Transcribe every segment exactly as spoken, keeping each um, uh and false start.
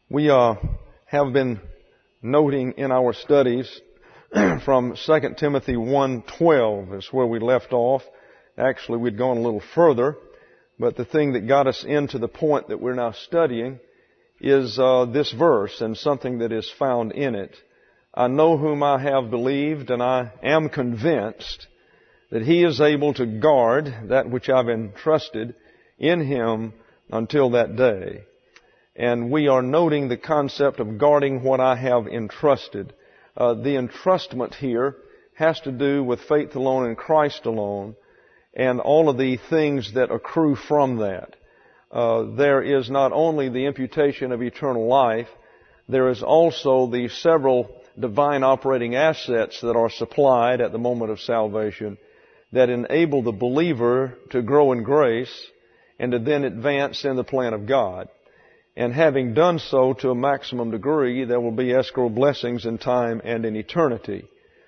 We uh, have been noting in our studies from Second Timothy one twelve is where we left off. Actually, we'd gone a little further, but the thing that got us into the point that we're now studying is uh, this verse and something that is found in it. I know whom I have believed, and I am convinced that He is able to guard that which I've entrusted in Him until that day. And we are noting the concept of guarding what I have entrusted. Uh, the entrustment here has to do with faith alone in Christ alone and all of the things that accrue from that. Uh, there is not only the imputation of eternal life, there is also the several divine operating assets that are supplied at the moment of salvation that enable the believer to grow in grace and to then advance in the plan of God. And having done so to a maximum degree, there will be escrow blessings in time and in eternity.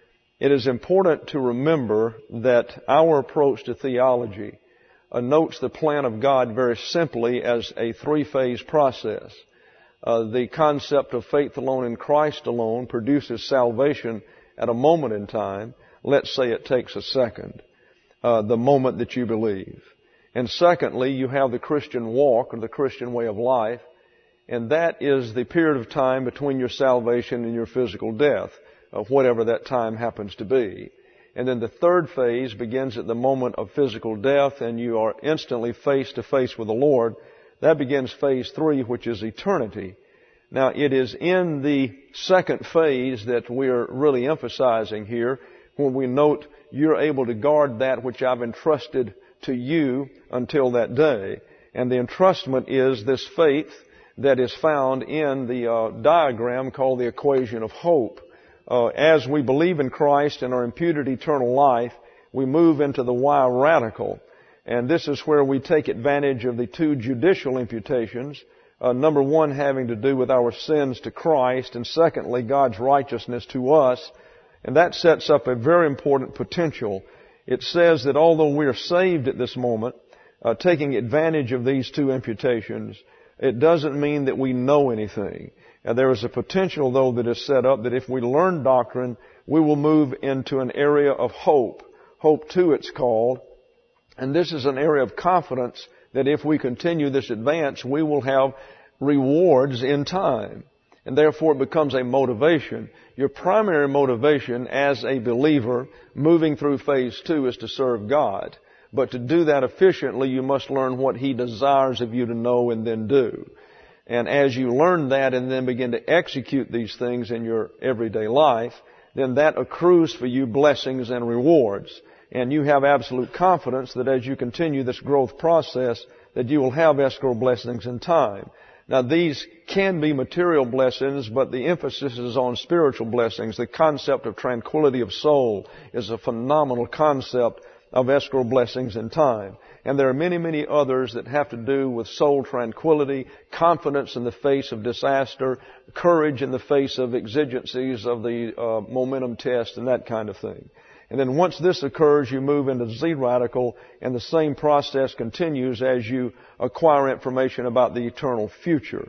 It is important to remember that our approach to theology uh, notes the plan of God very simply as a three-phase process. Uh, the concept of faith alone in Christ alone produces salvation at a moment in time. Let's say it takes a second, uh, the moment that you believe. And secondly, you have the Christian walk or the Christian way of life. And that is the period of time between your salvation and your physical death, of whatever that time happens to be. And then the third phase begins at the moment of physical death, and you are instantly face to face with the Lord. That begins phase three, which is eternity. Now, it is in the second phase that we are really emphasizing here, when we note you're able to guard that which I've entrusted to you until that day. And the entrustment is this faith that is found in the uh, diagram called the equation of hope. Uh, as we believe in Christ and are imputed eternal life, we move into the Y radical. And this is where we take advantage of the two judicial imputations. Uh, number one having to do with our sins to Christ, and secondly, God's righteousness to us. And that sets up a very important potential. It says that although we are saved at this moment, uh, taking advantage of these two imputations, it doesn't mean that we know anything. And there is a potential, though, that is set up that if we learn doctrine, we will move into an area of hope. Hope two, it's called. And this is an area of confidence that if we continue this advance, we will have rewards in time. And therefore it becomes a motivation. Your primary motivation as a believer moving through phase two is to serve God. But to do that efficiently, you must learn what He desires of you to know and then do. And as you learn that and then begin to execute these things in your everyday life, then that accrues for you blessings and rewards. And you have absolute confidence that as you continue this growth process, that you will have escrow blessings in time. Now, these can be material blessings, but the emphasis is on spiritual blessings. The concept of tranquility of soul is a phenomenal concept of escrow blessings in time. And there are many, many others that have to do with soul tranquility, confidence in the face of disaster, courage in the face of exigencies of the uh, momentum test and that kind of thing. And then once this occurs, you move into Z radical, and the same process continues as you acquire information about the eternal future.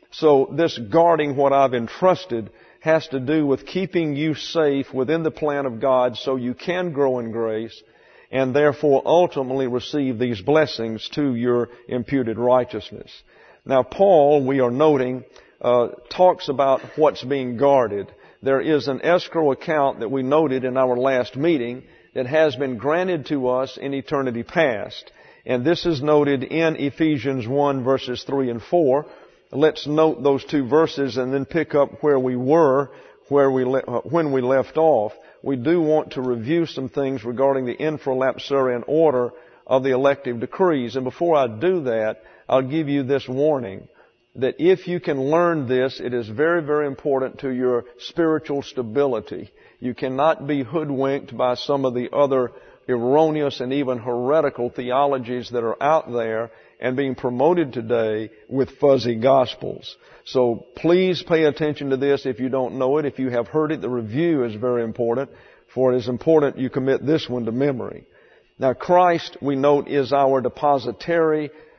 So this guarding what I've entrusted has to do with keeping you safe within the plan of God so you can grow in grace and therefore ultimately receive these blessings to your imputed righteousness. Now, Paul, we are noting, uh, talks about what's being guarded. There is an escrow account that we noted in our last meeting that has been granted to us in eternity past. And this is noted in Ephesians one verses three and four. Let's note those two verses and then pick up where we were, where we le- when we left off. We do want to review some things regarding the infralapsarian order of the elective decrees. And before I do that, I'll give you this warning, that if you can learn this, it is very, very important to your spiritual stability. You cannot be hoodwinked by some of the other erroneous and even heretical theologies that are out there and being promoted today with fuzzy gospels. So please pay attention to this if you don't know it. If you have heard it, the review is very important, for it is important you commit this one to memory. Now, Christ, we note, is our depositary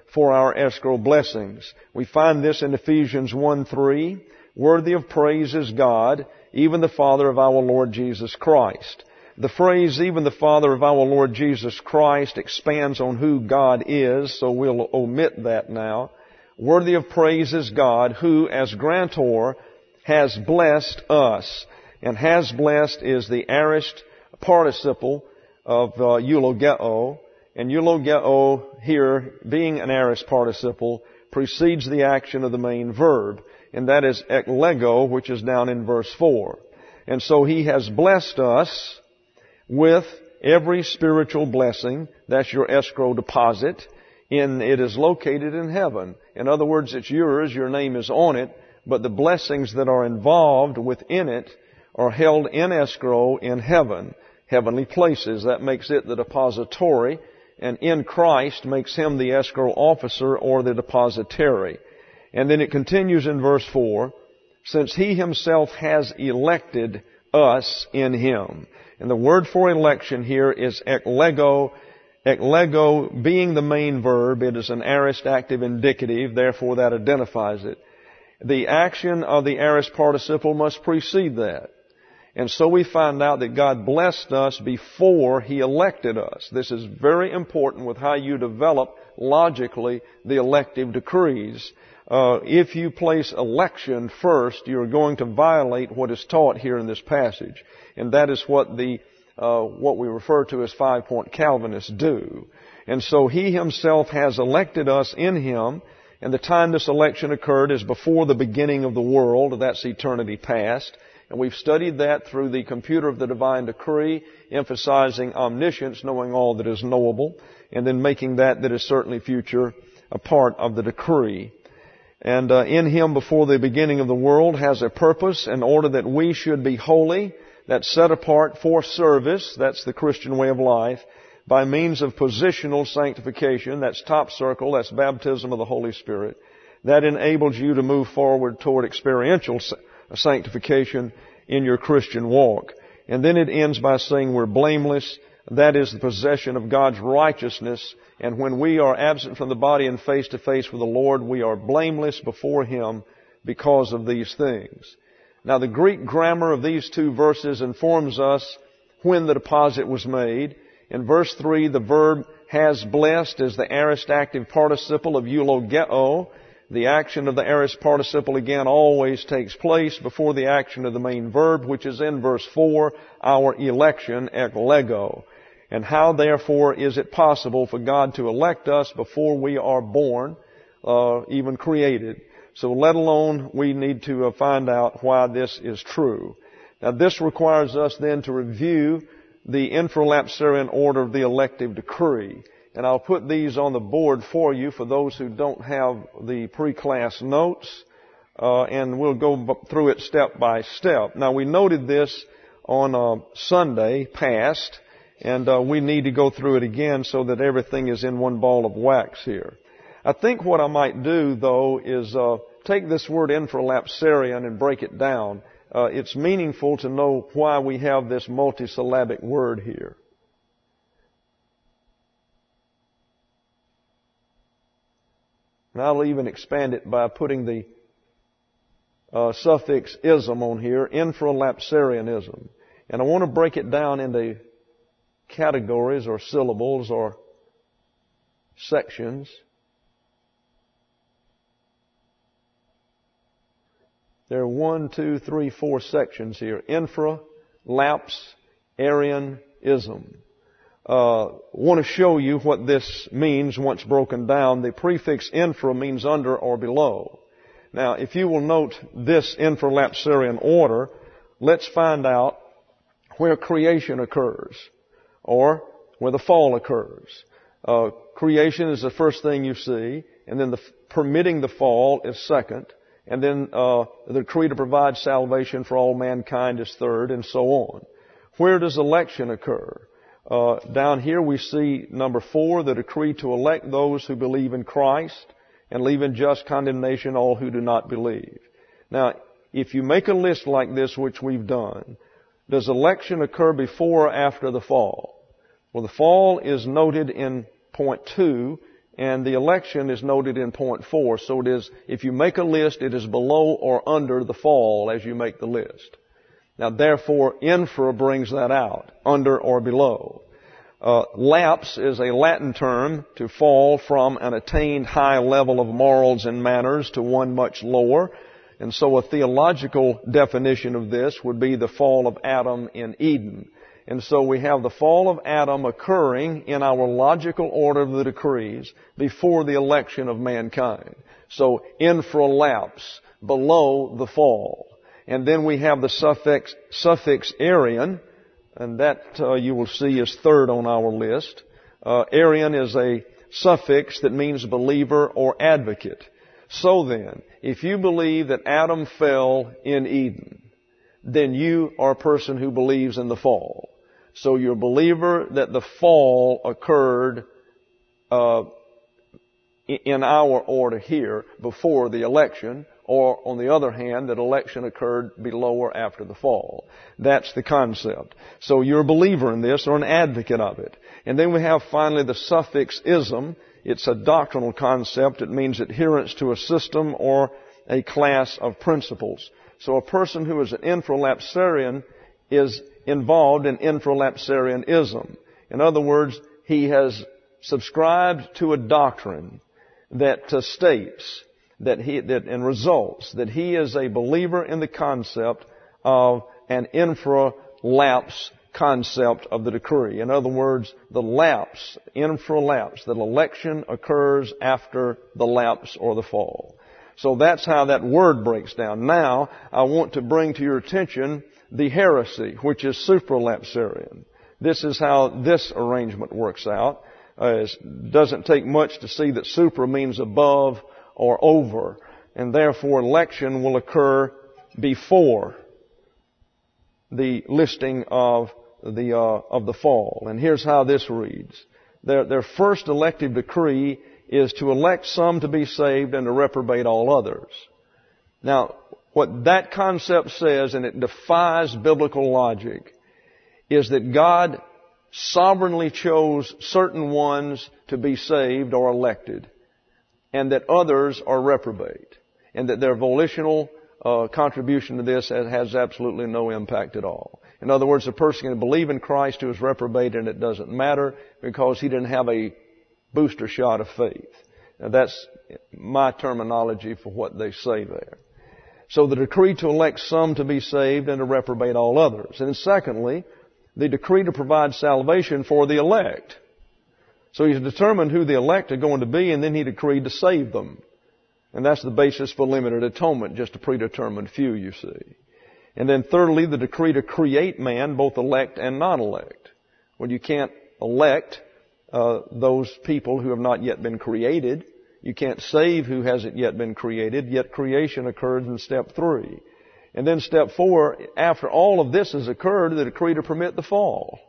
for our escrow blessings. We find this in Ephesians one three. Worthy of praise is God, even the Father of our Lord Jesus Christ. The phrase, even the Father of our Lord Jesus Christ, expands on who God is, so we'll omit that now. Worthy of praise is God, who, as grantor, has blessed us. And has blessed is the aorist participle of uh, eulogeo. And eulogeo here, being an aorist participle, precedes the action of the main verb. And that is eklego, which is down in verse four. And so He has blessed us with every spiritual blessing. That's your escrow deposit. In, it is located in heaven. In other words, it's yours, your name is on it, but the blessings that are involved within it are held in escrow in heaven, heavenly places. That makes it the depository, and in Christ makes Him the escrow officer or the depositary. And then it continues in verse four, since He Himself has elected us in Him. And the word for election here is eklego. Eklego being the main verb, it is an aorist active indicative, therefore that identifies it. The action of the aorist participle must precede that. And so we find out that God blessed us before He elected us. This is very important with how you develop logically the elective decrees. Uh, if you place election first, you're going to violate what is taught here in this passage. And that is what the uh, what we refer to as five-point Calvinists do. And so He Himself has elected us in Him, and the time this election occurred is before the beginning of the world. That's eternity past. And we've studied that through the computer of the divine decree, emphasizing omniscience, knowing all that is knowable, and then making that that is certainly future a part of the decree. And uh, in Him before the beginning of the world has a purpose in order that we should be holy, that's set apart for service, that's the Christian way of life, by means of positional sanctification, that's top circle, that's baptism of the Holy Spirit. That enables you to move forward toward experiential sanctification in your Christian walk. And then it ends by saying we're blameless. That is the possession of God's righteousness. And when we are absent from the body and face to face with the Lord, we are blameless before Him because of these things. Now, the Greek grammar of these two verses informs us when the deposit was made. In verse three, the verb has blessed is the aorist active participle of eulogeo. The action of the aorist participle again always takes place before the action of the main verb, which is in verse four, our election, eklego. And how, therefore, is it possible for God to elect us before we are born, uh, even created? So let alone we need to uh, find out why this is true. Now, this requires us then to review the infralapsarian order of the elective decree. And I'll put these on the board for you for those who don't have the pre-class notes. Uh, and we'll go through it step by step. Now, we noted this on uh, Sunday past, and uh, we need to go through it again so that everything is in one ball of wax here. I think what I might do, though, is uh, take this word infralapsarian and break it down. Uh, it's meaningful to know why we have this multisyllabic word here. And I'll even expand it by putting the uh, suffix ism on here, infralapsarianism. And I want to break it down into categories or syllables or sections. There are one, two, three, four sections here. Infra, lapse, Arianism. Uh, want to show you what this means once broken down. The prefix infra means under or below. Now, if you will note this infralapsarian order, let's find out where creation occurs or where the fall occurs. Uh, creation is the first thing you see, and then the permitting the fall is second. And then uh, the decree to provide salvation for all mankind is third, and so on. Where does election occur? Uh, down here we see number four, the decree to elect those who believe in Christ and leave in just condemnation all who do not believe. Now, if you make a list like this, which we've done, does election occur before or after the fall? Well, the fall is noted in point two, and the election is noted in point four. So it is, if you make a list, it is below or under the fall as you make the list. Now, therefore, infra brings that out, under or below. Uh, lapse is a Latin term to fall from an attained high level of morals and manners to one much lower. And so a theological definition of this would be the fall of Adam in Eden. And so we have the fall of Adam occurring in our logical order of the decrees before the election of mankind. So infralapse, below the fall. And then we have the suffix, suffix Arian, and that uh, you will see is third on our list. Uh, Arian is a suffix that means believer or advocate. So then, if you believe that Adam fell in Eden, then you are a person who believes in the fall. So you're a believer that the fall occurred uh, in our order here before the election, or on the other hand, that election occurred below or after the fall. That's the concept. So you're a believer in this or an advocate of it. And then we have finally the suffix ism. It's a doctrinal concept. It means adherence to a system or a class of principles. So a person who is an infralapsarian is involved in infralapsarianism. In other words, he has subscribed to a doctrine that uh, states that he, that and results that he is a believer in the concept of an infralapse concept of the decree. In other words, the lapse, infralapse, that election occurs after the lapse or the fall. So that's how that word breaks down. Now, I want to bring to your attention the heresy, which is supralapsarian. This is how this arrangement works out. Uh, it doesn't take much to see that supra means above or over, and therefore election will occur before the listing of the uh, of the fall. And here's how this reads: their their first elective decree is to elect some to be saved and to reprobate all others. Now, what that concept says, and it defies biblical logic, is that God sovereignly chose certain ones to be saved or elected, and that others are reprobate, and that their volitional uh, contribution to this has, has absolutely no impact at all. In other words, a person can believe in Christ who is reprobate, and it doesn't matter because he didn't have a booster shot of faith. Now, that's my terminology for what they say there. So the decree to elect some to be saved and to reprobate all others. And secondly, the decree to provide salvation for the elect. So he's determined who the elect are going to be, and then he decreed to save them. And that's the basis for limited atonement, just a predetermined few, you see. And then thirdly, the decree to create man, both elect and non-elect. Well, you can't elect uh, those people who have not yet been created. You can't save who hasn't yet been created, yet creation occurs in step three. And then step four, after all of this has occurred, the decree to permit the fall.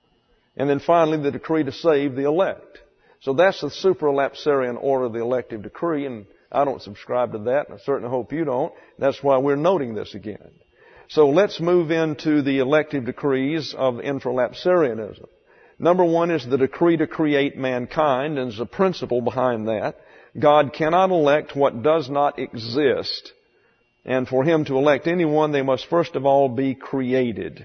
And then finally, the decree to save the elect. So that's the supralapsarian order of the elective decree, and I don't subscribe to that, and I certainly hope you don't. That's why we're noting this again. So let's move into the elective decrees of infralapsarianism. Number one is the decree to create mankind, and there's a principle behind that. God cannot elect what does not exist. And for Him to elect anyone, they must first of all be created.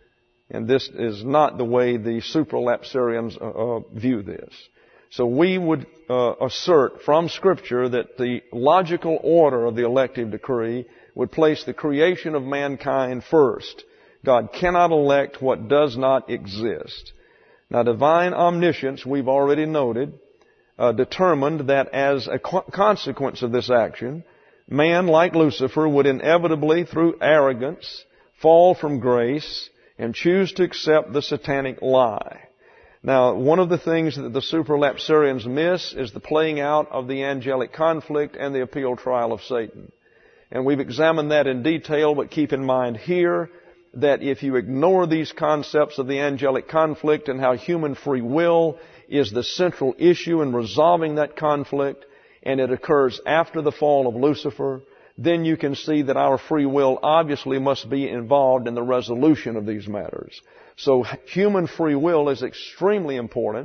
And this is not the way the supralapsarians uh, uh, view this. So we would uh, assert from Scripture that the logical order of the elective decree would place the creation of mankind first. God cannot elect what does not exist. Now, divine omniscience, we've already noted, uh, determined that as a co- consequence of this action, man, like Lucifer, would inevitably, through arrogance, fall from grace and choose to accept the satanic lie. Now, one of the things that the supralapsarians miss is the playing out of the angelic conflict and the appeal trial of Satan. And we've examined that in detail, but keep in mind here that if you ignore these concepts of the angelic conflict and how human free will is the central issue in resolving that conflict, and it occurs after the fall of Lucifer, then you can see that our free will obviously must be involved in the resolution of these matters. So human free will is extremely important,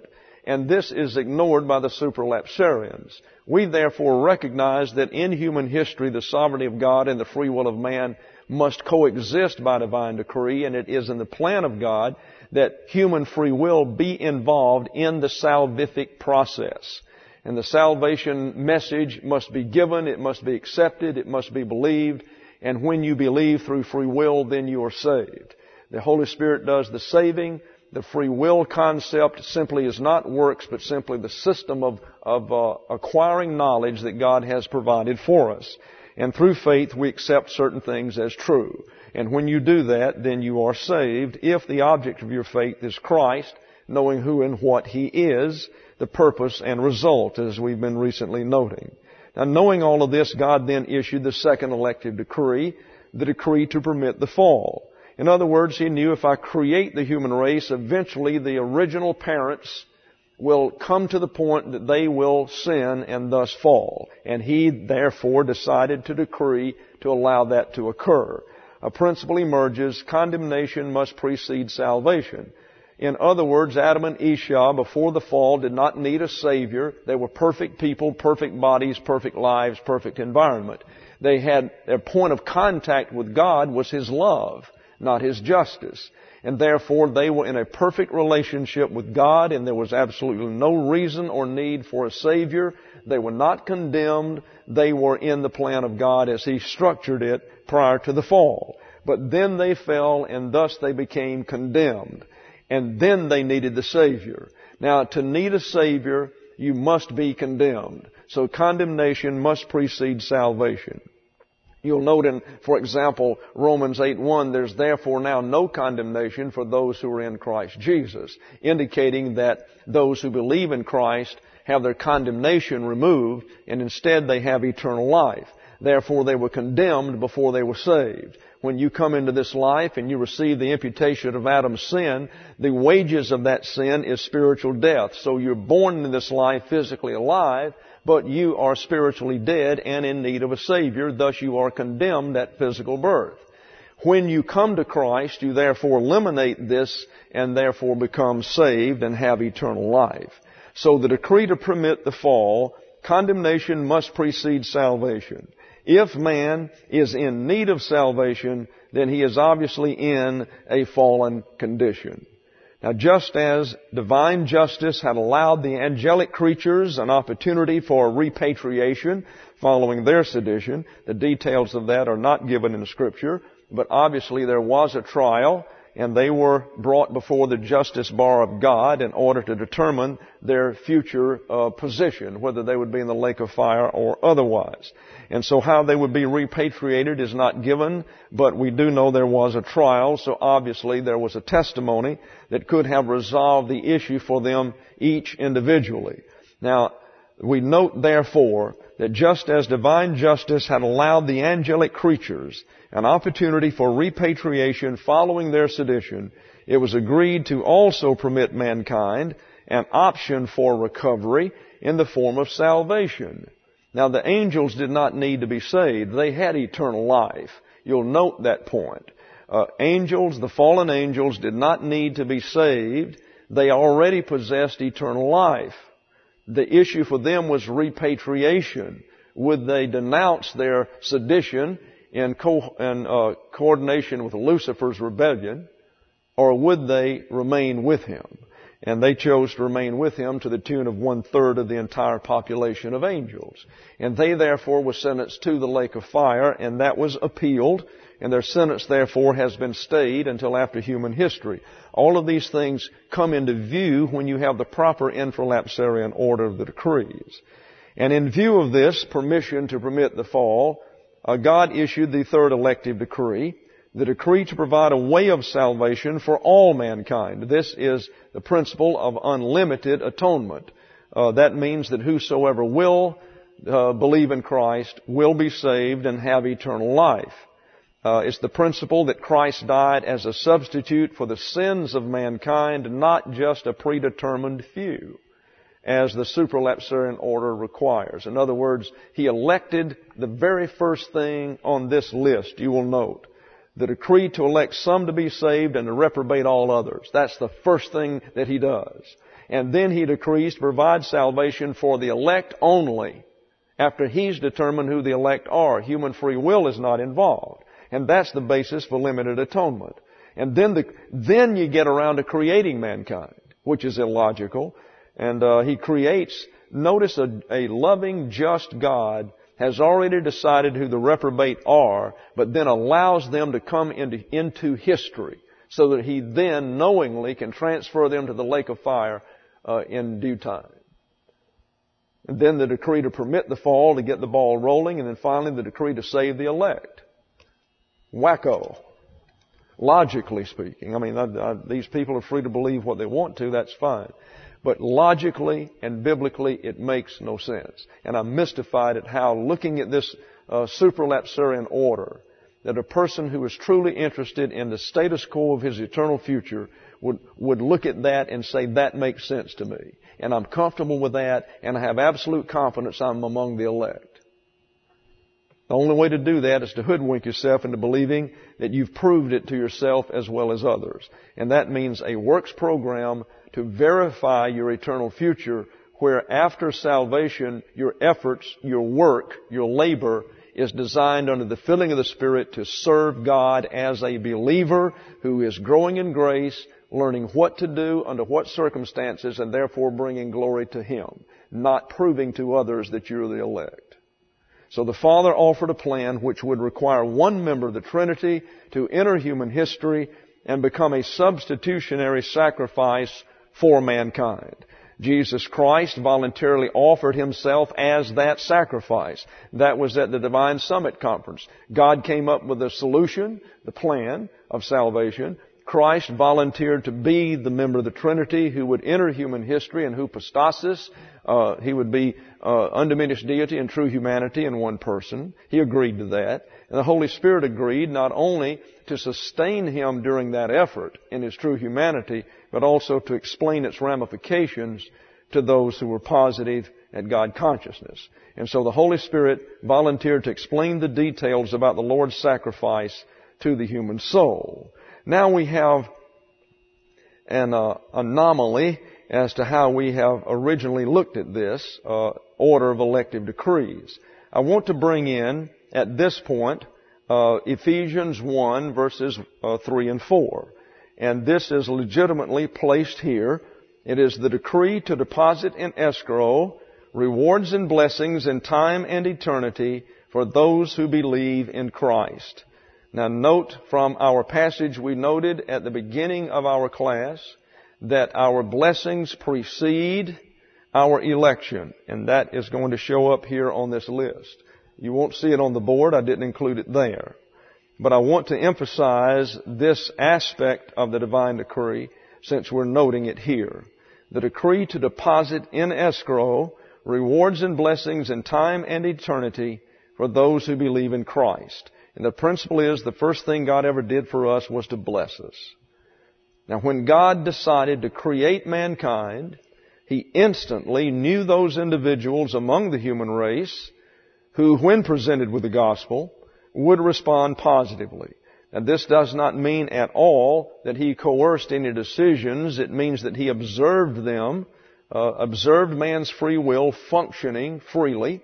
and this is ignored by the supralapsarians. We therefore recognize that in human history the sovereignty of God and the free will of man must coexist by divine decree, and it is in the plan of God that human free will be involved in the salvific process. And the salvation message must be given, it must be accepted, it must be believed, and when you believe through free will, then you are saved. The Holy Spirit does the saving. The free will concept simply is not works, but simply the system of, of uh, acquiring knowledge that God has provided for us. And through faith, we accept certain things as true. And when you do that, then you are saved if the object of your faith is Christ, knowing who and what He is, the purpose and result, as we've been recently noting. Now, knowing all of this, God then issued the second elective decree, the decree to permit the fall. In other words, He knew if I create the human race, eventually the original parents will come to the point that they will sin and thus fall. And He therefore decided to decree to allow that to occur. A principle emerges: condemnation must precede salvation. In other words, Adam and Esau, before the fall, did not need a Savior. They were perfect people, perfect bodies, perfect lives, perfect environment. They had, their point of contact with God was His love, not His justice. And therefore, they were in a perfect relationship with God, and there was absolutely no reason or need for a Savior. They were not condemned. They were in the plan of God as He structured it prior to the fall. But then they fell, and thus they became condemned. And then they needed the Savior. Now, to need a Savior, you must be condemned. So condemnation must precede salvation. You'll note in, for example, Romans eight one, there's therefore now no condemnation for those who are in Christ Jesus, indicating that those who believe in Christ have their condemnation removed, and instead they have eternal life. Therefore, they were condemned before they were saved. When you come into this life and you receive the imputation of Adam's sin, the wages of that sin is spiritual death. So you're born into this life physically alive, but you are spiritually dead and in need of a Savior. Thus you are condemned at physical birth. When you come to Christ, you therefore eliminate this and therefore become saved and have eternal life. So the decree to permit the fall, condemnation must precede salvation. If man is in need of salvation, then he is obviously in a fallen condition. Now, just as divine justice had allowed the angelic creatures an opportunity for repatriation following their sedition, the details of that are not given in the Scripture, but obviously there was a trial, and they were brought before the justice bar of God in order to determine their future uh, position, whether they would be in the lake of fire or otherwise. And so how they would be repatriated is not given, but we do know there was a trial, so obviously there was a testimony that could have resolved the issue for them each individually. Now, we note therefore that just as divine justice had allowed the angelic creatures an opportunity for repatriation following their sedition, it was agreed to also permit mankind an option for recovery in the form of salvation. Now, the angels did not need to be saved. They had eternal life. You'll note that point. Uh, angels, the fallen angels, did not need to be saved. They already possessed eternal life. The issue for them was repatriation. Would they denounce their sedition in, co- in uh, coordination with Lucifer's rebellion, or would they remain with him? And they chose to remain with him to the tune of one-third of the entire population of angels. And they therefore were sentenced to the lake of fire, and that was appealed, and their sentence therefore has been stayed until after human history. All of these things come into view when you have the proper infralapsarian order of the decrees. And in view of this permission to permit the fall, uh, God issued the third elective decree, the decree to provide a way of salvation for all mankind. This is the principle of unlimited atonement. Uh, that means that whosoever will uh, believe in Christ will be saved and have eternal life. Uh, it's the principle that Christ died as a substitute for the sins of mankind, not just a predetermined few, as the supralapsarian order requires. In other words, He elected the very first thing on this list, you will note. The decree to elect some to be saved and to reprobate all others. That's the first thing that He does. And then He decrees to provide salvation for the elect only, after He's determined who the elect are. Human free will is not involved. And that's the basis for limited atonement. And then the, then you get around to creating mankind, which is illogical. And uh, He creates, notice a, a loving, just God has already decided who the reprobate are, but then allows them to come into, into history so that He then knowingly can transfer them to the lake of fire uh, in due time. And then the decree to permit the fall to get the ball rolling, and then finally the decree to save the elect. Wacko. Logically speaking. I mean, I, I, these people are free to believe what they want to, that's fine. But logically and biblically, it makes no sense. And I'm mystified at how, looking at this uh, supralapsarian order, that a person who is truly interested in the status quo of his eternal future would, would look at that and say, that makes sense to me. And I'm comfortable with that, and I have absolute confidence I'm among the elect. The only way to do that is to hoodwink yourself into believing that you've proved it to yourself as well as others. And that means a works program to verify your eternal future, where after salvation, your efforts, your work, your labor is designed under the filling of the Spirit to serve God as a believer who is growing in grace, learning what to do under what circumstances, and therefore bringing glory to Him, not proving to others that you're the elect. So the Father offered a plan which would require one member of the Trinity to enter human history and become a substitutionary sacrifice for mankind. Jesus Christ voluntarily offered Himself as that sacrifice. That was at the Divine Summit Conference. God came up with a solution, the plan of salvation. Christ volunteered to be the member of the Trinity who would enter human history and hypostasis. Uh, he would be uh, undiminished deity and true humanity in one person. He agreed to that. And the Holy Spirit agreed not only to sustain Him during that effort in His true humanity, but also to explain its ramifications to those who were positive at God consciousness. And so the Holy Spirit volunteered to explain the details about the Lord's sacrifice to the human soul. Now we have an uh, anomaly as to how we have originally looked at this uh, order of elective decrees. I want to bring in, at this point, uh, Ephesians one, verses uh, three and four. And this is legitimately placed here. It is the decree to deposit in escrow rewards and blessings in time and eternity for those who believe in Christ. Now note from our passage we noted at the beginning of our class that our blessings precede our election. And that is going to show up here on this list. You won't see it on the board. I didn't include it there. But I want to emphasize this aspect of the divine decree since we're noting it here. The decree to deposit in escrow rewards and blessings in time and eternity for those who believe in Christ. And the principle is the first thing God ever did for us was to bless us. Now, when God decided to create mankind, He instantly knew those individuals among the human race who, when presented with the gospel, would respond positively. And this does not mean at all that He coerced any decisions. It means that He observed them, uh, observed man's free will functioning freely,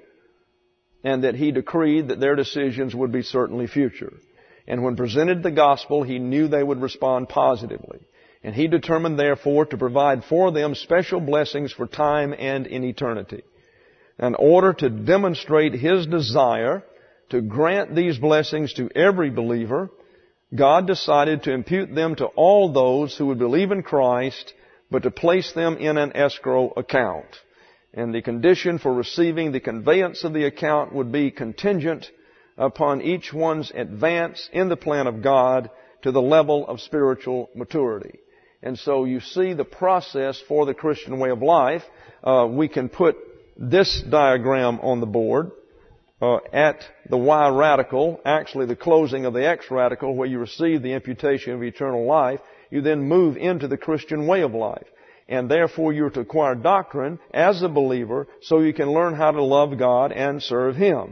and that He decreed that their decisions would be certainly future. And when presented the gospel, He knew they would respond positively. And He determined, therefore, to provide for them special blessings for time and in eternity. In order to demonstrate His desire to grant these blessings to every believer, God decided to impute them to all those who would believe in Christ, but to place them in an escrow account. And the condition for receiving the conveyance of the account would be contingent upon each one's advance in the plan of God to the level of spiritual maturity. And so you see the process for the Christian way of life. Uh, we can put this diagram on the board uh, at the Y radical, actually the closing of the X radical, where you receive the imputation of eternal life. You then move into the Christian way of life. And therefore you're to acquire doctrine as a believer so you can learn how to love God and serve Him.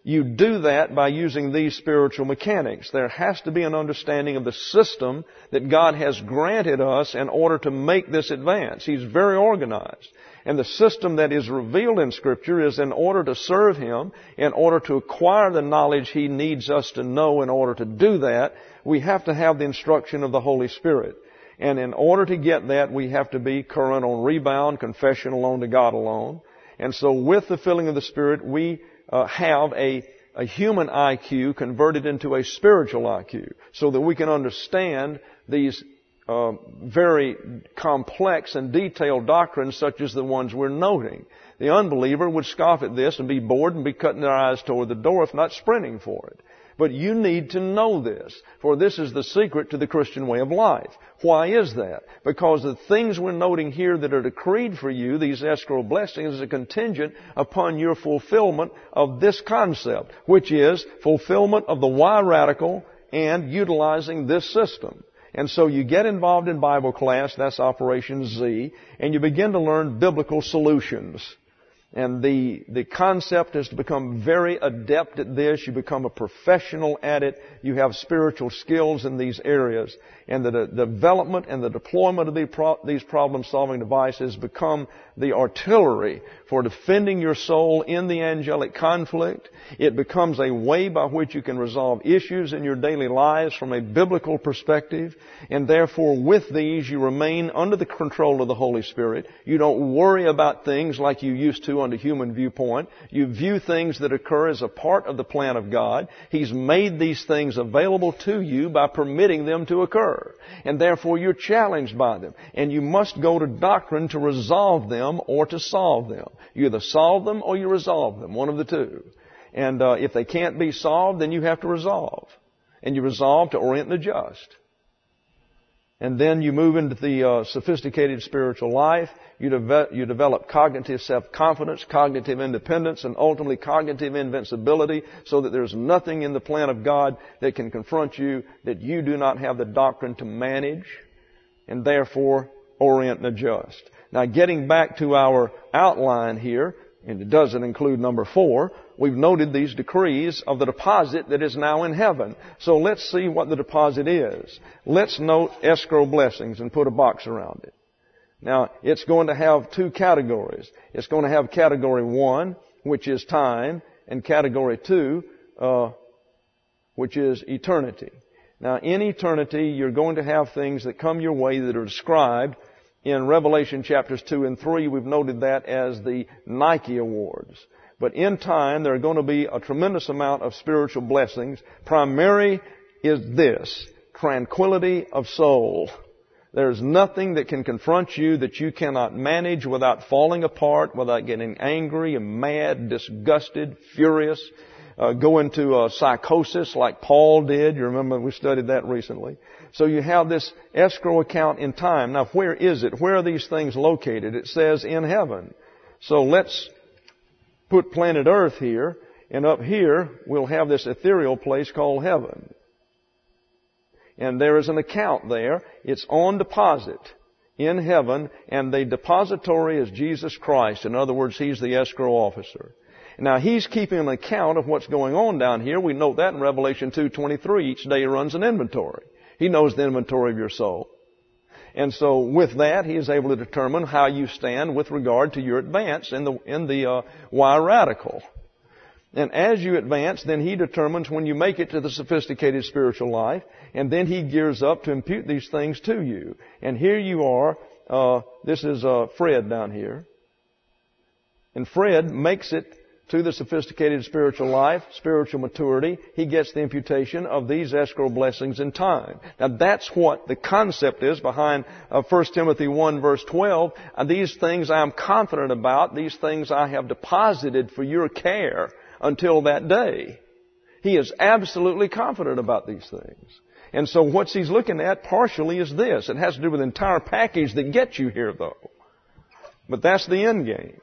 You do that by using these spiritual mechanics. There has to be an understanding of the system that God has granted us in order to make this advance. He's very organized. And the system that is revealed in Scripture is in order to serve Him, in order to acquire the knowledge He needs us to know. In order to do that, we have to have the instruction of the Holy Spirit. And in order to get that, we have to be current on rebound, confession alone to God alone. And so with the filling of the Spirit, we uh, have a, a human I Q converted into a spiritual I Q so that we can understand these uh, very complex and detailed doctrines such as the ones we're noting. The unbeliever would scoff at this and be bored and be cutting their eyes toward the door, if not sprinting for it. But you need to know this, for this is the secret to the Christian way of life. Why is that? Because the things we're noting here that are decreed for you, these escrow blessings, is a contingent upon your fulfillment of this concept, which is fulfillment of the Y radical and utilizing this system. And so you get involved in Bible class, that's Operation Z, and you begin to learn biblical solutions. And the, the concept is to become very adept at this. You become a professional at it. You have spiritual skills in these areas. And the, the development and the deployment of the pro, these problem-solving devices become the artillery for defending your soul in the angelic conflict. It becomes a way by which you can resolve issues in your daily lives from a biblical perspective. And therefore, with these, you remain under the control of the Holy Spirit. You don't worry about things like you used to under human viewpoint. You view things that occur as a part of the plan of God. He's made these things available to you by permitting them to occur. And therefore you're challenged by them. And you must go to doctrine to resolve them or to solve them. You either solve them or you resolve them, one of the two. And uh, if they can't be solved, then you have to resolve. And you resolve to orient and adjust. And then you move into the uh, sophisticated spiritual life. You, deve- you develop cognitive self-confidence, cognitive independence, and ultimately cognitive invincibility so that there's nothing in the plan of God that can confront you that you do not have the doctrine to manage and therefore orient and adjust. Now getting back to our outline here, and it doesn't include number four, we've noted these decrees of the deposit that is now in heaven. So let's see what the deposit is. Let's note escrow blessings and put a box around it. Now, it's going to have two categories. It's going to have category one, which is time, and category two, uh, which is eternity. Now, in eternity, you're going to have things that come your way that are described in Revelation chapters two and three. We've noted that as the Nike Awards. But in time, there are going to be a tremendous amount of spiritual blessings. Primary is this, tranquility of soul. There's nothing that can confront you that you cannot manage without falling apart, without getting angry and mad, disgusted, furious, uh, go into a psychosis like Paul did. You remember we studied that recently. So you have this escrow account in time. Now where is it? Where are these things located? It says in heaven. So let's put planet Earth here, and up here we'll have this ethereal place called heaven. And there is an account there. It's on deposit in heaven, and the depository is Jesus Christ. In other words, He's the escrow officer. Now, He's keeping an account of what's going on down here. We note that in Revelation two twenty-three. Each day He runs an inventory. He knows the inventory of your soul. And so with that, He is able to determine how you stand with regard to your advance in the, in the uh, Y radical. And as you advance, then He determines when you make it to the sophisticated spiritual life, and then He gears up to impute these things to you. And here you are, uh, this is uh, Fred down here. And Fred makes it to the sophisticated spiritual life, spiritual maturity. He gets the imputation of these escrow blessings in time. Now that's what the concept is behind uh, First Timothy one verse twelve. And these things I am confident about, these things I have deposited for your care until that day. He is absolutely confident about these things. And so what he's looking at partially is this. It has to do with the entire package that gets you here, though. But that's the end game.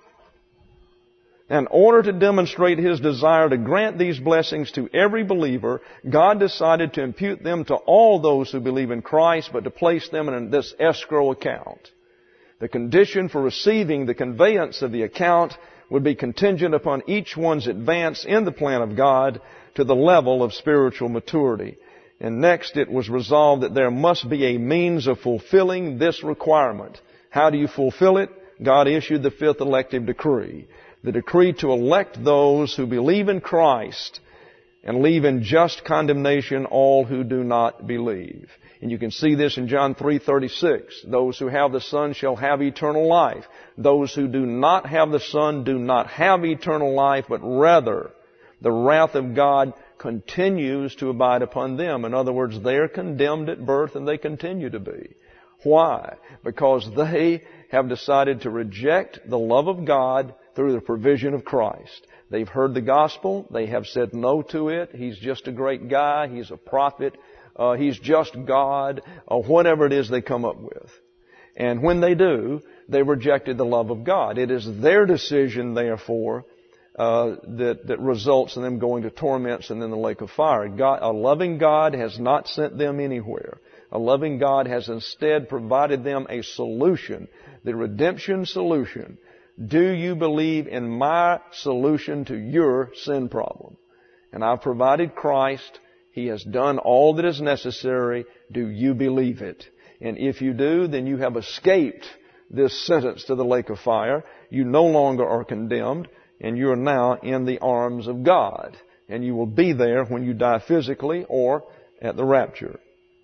In order to demonstrate His desire to grant these blessings to every believer, God decided to impute them to all those who believe in Christ, but to place them in this escrow account. The condition for receiving the conveyance of the account would be contingent upon each one's advance in the plan of God to the level of spiritual maturity. And next, it was resolved that there must be a means of fulfilling this requirement. How do you fulfill it? God issued the fifth elective decree. The decree to elect those who believe in Christ and leave in just condemnation all who do not believe. And you can see this in John three thirty-six. Those who have the Son shall have eternal life. Those who do not have the Son do not have eternal life, but rather the wrath of God continues to abide upon them. In other words, they are condemned at birth and they continue to be. Why? Because they have decided to reject the love of God through the provision of Christ. They've heard the gospel. They have said no to it. He's just a great guy. He's a prophet. Uh, he's just God. Or whatever it is they come up with. And when they do, they rejected the love of God. It is their decision, therefore, uh, that, that results in them going to torments and in the lake of fire. God, a loving God has not sent them anywhere. A loving God has instead provided them a solution, the redemption solution. Do you believe in my solution to your sin problem? And I've provided Christ. He has done all that is necessary. Do you believe it? And if you do, then you have escaped this sentence to the lake of fire. You no longer are condemned, and you are now in the arms of God. And you will be there when you die physically or at the rapture.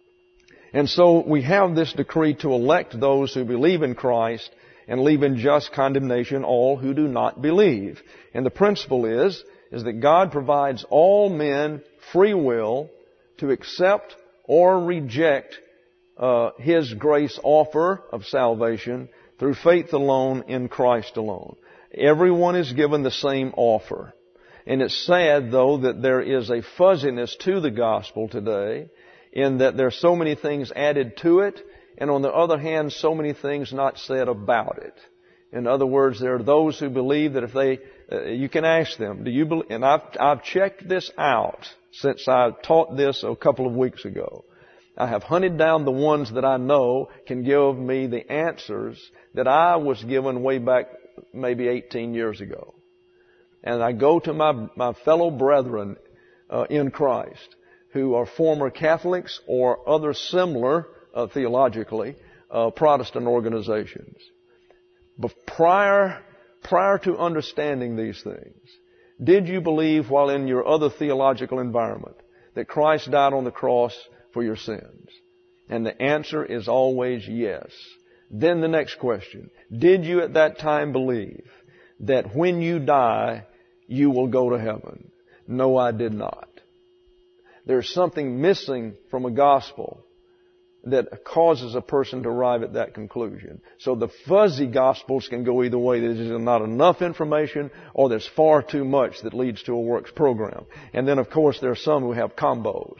And so we have this decree to elect those who believe in Christ and leave in just condemnation all who do not believe. And the principle is, is that God provides all men free will to accept or reject uh, His grace offer of salvation through faith alone in Christ alone. Everyone is given the same offer. And it's sad, though, that there is a fuzziness to the gospel today, in that there are so many things added to it, and on the other hand, so many things not said about it. In other words, there are those who believe that if they, uh, you can ask them, do you believe, and I've, I've checked this out since I taught this a couple of weeks ago. I have hunted down the ones that I know can give me the answers that I was given way back maybe eighteen years ago. And I go to my, my fellow brethren uh, in Christ who are former Catholics or other similar, uh, theologically, uh, Protestant organizations. But prior, prior to understanding these things, did you believe while in your other theological environment that Christ died on the cross for your sins? And the answer is always yes. Then the next question, did you at that time believe that when you die, you will go to heaven? No, I did not. There's something missing from a gospel that causes a person to arrive at that conclusion. So the fuzzy gospels can go either way. There's not enough information, or there's far too much that leads to a works program. And then, of course, there are some who have combos.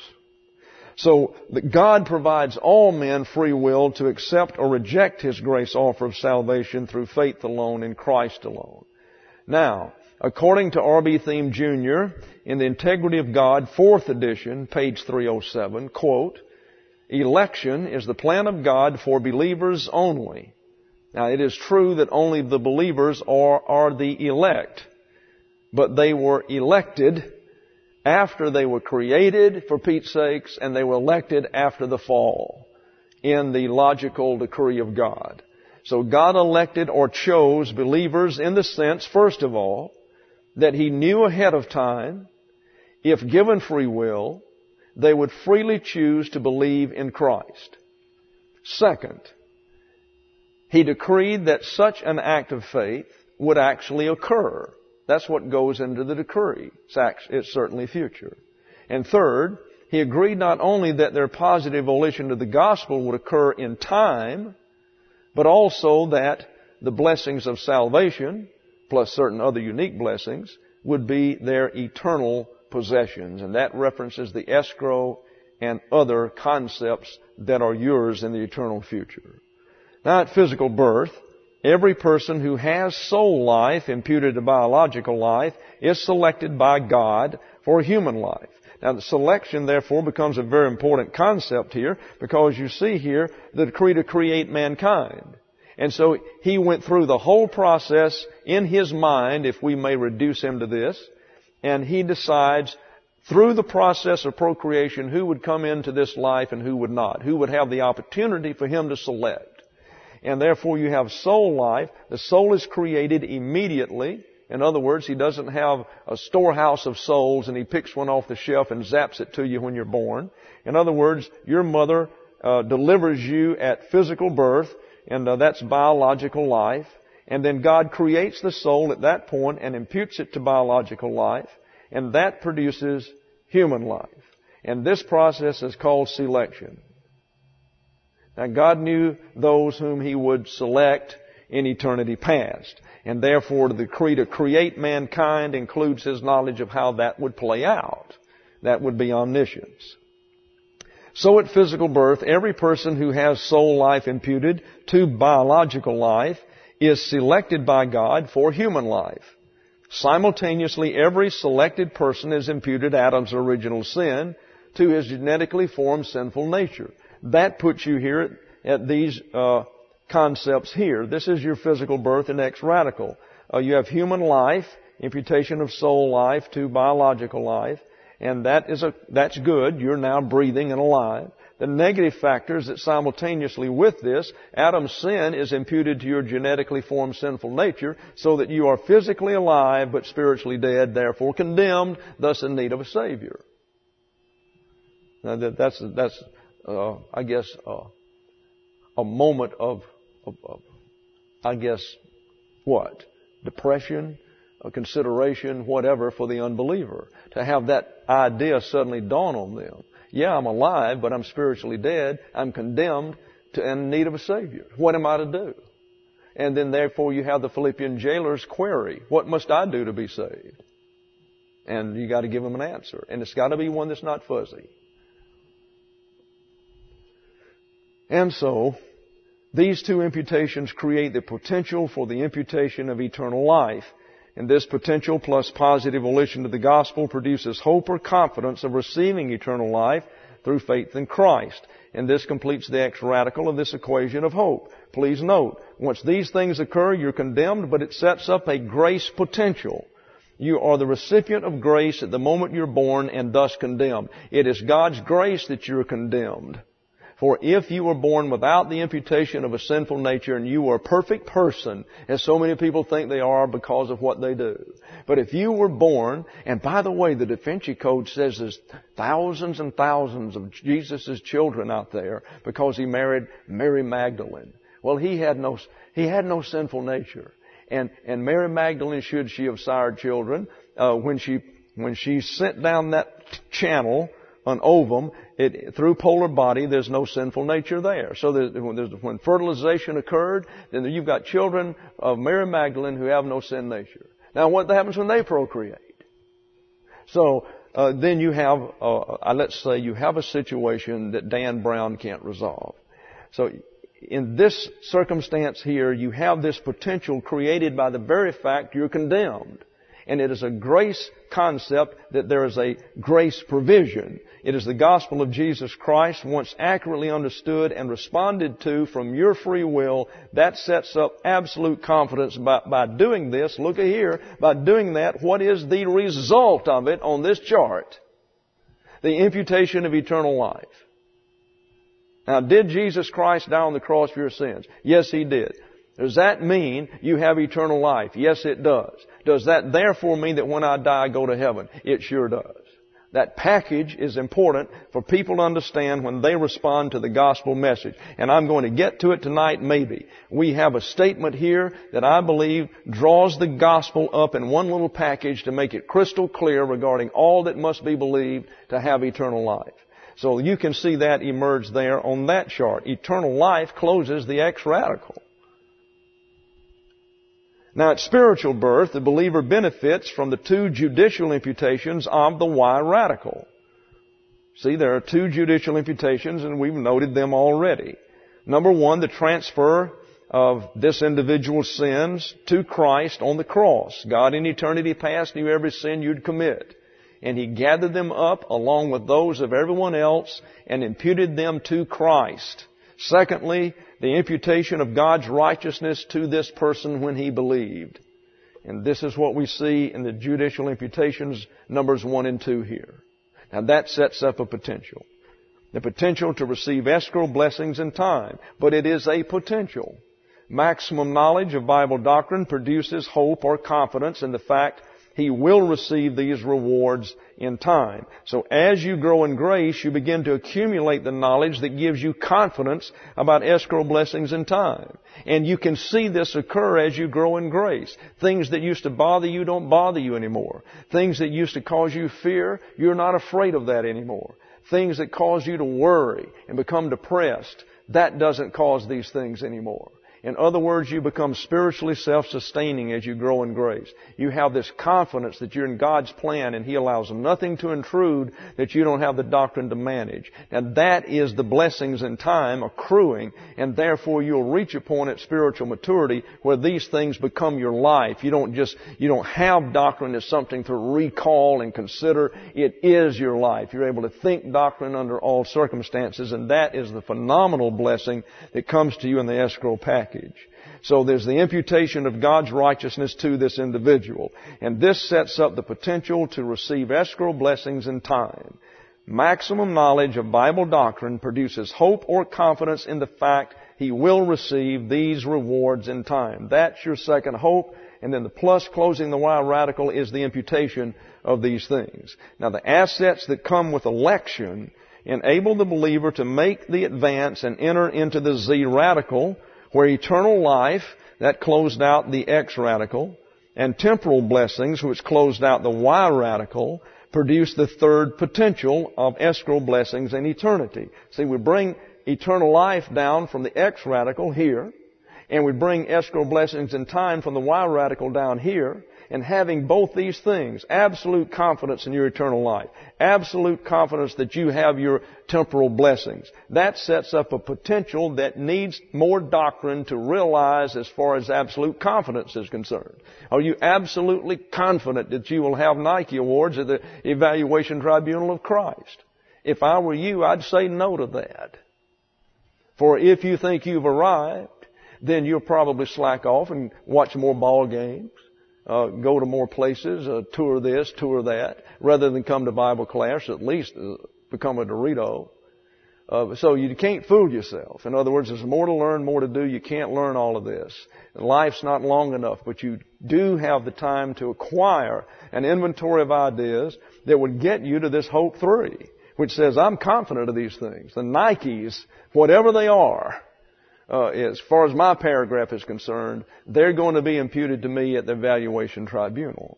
So that God provides all men free will to accept or reject His grace offer of salvation through faith alone in Christ alone. Now, according to R B Thiem Junior, in The Integrity of God, fourth edition, page three oh seven, quote, election is the plan of God for believers only. Now, it is true that only the believers are, are the elect, but they were elected after they were created, for Pete's sakes, and they were elected after the fall in the logical decree of God. So God elected or chose believers in the sense, first of all, that He knew ahead of time, if given free will, they would freely choose to believe in Christ. Second, He decreed that such an act of faith would actually occur. That's what goes into the decree. It's, actually, it's certainly future. And third, He agreed not only that their positive volition to the gospel would occur in time, but also that the blessings of salvation, plus certain other unique blessings, would be their eternal possessions. And that references the escrow and other concepts that are yours in the eternal future. Now, at physical birth, every person who has soul life imputed to biological life is selected by God for human life. Now, the selection, therefore, becomes a very important concept here, because you see here the decree to create mankind. And so he went through the whole process in his mind, if we may reduce him to this, and he decides through the process of procreation who would come into this life and who would not, who would have the opportunity for him to select. And therefore you have soul life. The soul is created immediately. In other words, he doesn't have a storehouse of souls and he picks one off the shelf and zaps it to you when you're born. In other words, your mother uh, delivers you at physical birth, and uh, that's biological life. And then God creates the soul at that point and imputes it to biological life, and that produces human life. And this process is called selection. Now, God knew those whom He would select in eternity past. And therefore, the decree to create mankind includes His knowledge of how that would play out. That would be omniscience. So at physical birth, every person who has soul life imputed to biological life is selected by God for human life. Simultaneously, every selected person is imputed Adam's original sin to his genetically formed sinful nature. That puts you here at, at these uh, concepts here. This is your physical birth in ex radical. Uh, you have human life, imputation of soul life to biological life, and that is a that's good. You're now breathing and alive. The negative factor is that simultaneously with this, Adam's sin is imputed to your genetically formed sinful nature, so that you are physically alive but spiritually dead, therefore condemned, thus in need of a Savior. Now that, that's that's uh, I guess uh, a moment of, of, of I guess what depression, a consideration, whatever for the unbeliever, to have that idea suddenly dawn on them. Yeah, I'm alive, but I'm spiritually dead. I'm condemned to and in need of a Savior. What am I to do? And then therefore you have the Philippian jailer's query. What must I do to be saved? And you got to give him an answer. And it's got to be one that's not fuzzy. And so, these two imputations create the potential for the imputation of eternal life. And this potential plus positive volition to the gospel produces hope or confidence of receiving eternal life through faith in Christ. And this completes the ex-radical of this equation of hope. Please note, once these things occur, you're condemned, but it sets up a grace potential. You are the recipient of grace at the moment you're born and thus condemned. It is God's grace that you're condemned. For if you were born without the imputation of a sinful nature and you were a perfect person, as so many people think they are because of what they do. But if you were born, and by the way, the Da Vinci Code says there's thousands and thousands of Jesus' children out there because he married Mary Magdalene. Well, he had no, he had no sinful nature. And, and Mary Magdalene, should she have sired children, uh, when she, when she sent down that channel, an ovum, it, through polar body, there's no sinful nature there. So there's, when, there's, when fertilization occurred, then you've got children of Mary Magdalene who have no sin nature. Now, what happens when they procreate? So uh, then you have, uh, let's say, you have a situation that Dan Brown can't resolve. So in this circumstance here, you have this potential created by the very fact you're condemned. And it is a grace concept that there is a grace provision. It is the gospel of Jesus Christ, once accurately understood and responded to from your free will. That sets up absolute confidence by, by doing this. Look at here. By doing that, what is the result of it on this chart? The imputation of eternal life. Now, did Jesus Christ die on the cross for your sins? Yes, He did. Does that mean you have eternal life? Yes, it does. Does that therefore mean that when I die I go to heaven? It sure does. That package is important for people to understand when they respond to the gospel message. And I'm going to get to it tonight, maybe. We have a statement here that I believe draws the gospel up in one little package to make it crystal clear regarding all that must be believed to have eternal life. So you can see that emerge there on that chart. Eternal life closes the ex-radical. Now, at spiritual birth, the believer benefits from the two judicial imputations of the Y-radical. See, there are two judicial imputations, and we've noted them already. Number one, the transfer of this individual's sins to Christ on the cross. God in eternity past knew every sin you'd commit. And He gathered them up along with those of everyone else and imputed them to Christ. Secondly, the imputation of God's righteousness to this person when he believed. And this is what we see in the judicial imputations, numbers one and two here. Now that sets up a potential. The potential to receive escrow blessings in time. But it is a potential. Maximum knowledge of Bible doctrine produces hope or confidence in the fact he will receive these rewards in time. So as you grow in grace, you begin to accumulate the knowledge that gives you confidence about escrow blessings in time. And you can see this occur as you grow in grace. Things that used to bother you don't bother you anymore. Things that used to cause you fear, you're not afraid of that anymore. Things that cause you to worry and become depressed, that doesn't cause these things anymore. In other words, you become spiritually self-sustaining as you grow in grace. You have this confidence that you're in God's plan and He allows nothing to intrude that you don't have the doctrine to manage. And that is the blessings in time accruing, and therefore you'll reach a point at spiritual maturity where these things become your life. You don't just, you don't have doctrine as something to recall and consider. It is your life. You're able to think doctrine under all circumstances, and that is the phenomenal blessing that comes to you in the escrow package. So there's the imputation of God's righteousness to this individual. And this sets up the potential to receive escrow blessings in time. Maximum knowledge of Bible doctrine produces hope or confidence in the fact he will receive these rewards in time. That's your second hope. And then the plus closing the Y radical is the imputation of these things. Now the assets that come with election enable the believer to make the advance and enter into the Z radical, where eternal life, that closed out the X radical, and temporal blessings, which closed out the Y radical, produce the third potential of escrow blessings in eternity. See, we bring eternal life down from the X radical here, and we bring escrow blessings in time from the Y radical down here. And having both these things, absolute confidence in your eternal life, absolute confidence that you have your temporal blessings, that sets up a potential that needs more doctrine to realize as far as absolute confidence is concerned. Are you absolutely confident that you will have Nike awards at the Evaluation Tribunal of Christ? If I were you, I'd say no to that. For if you think you've arrived, then you'll probably slack off and watch more ball games. Uh, go to more places, uh, tour this, tour that, rather than come to Bible class, at least uh, become a Dorito. Uh, so you can't fool yourself. In other words, there's more to learn, more to do. You can't learn all of this. Life's not long enough, but you do have the time to acquire an inventory of ideas that would get you to this Hope three, which says, I'm confident of these things. The Nikes, whatever they are, Uh, as far as my paragraph is concerned, they're going to be imputed to me at the evaluation tribunal.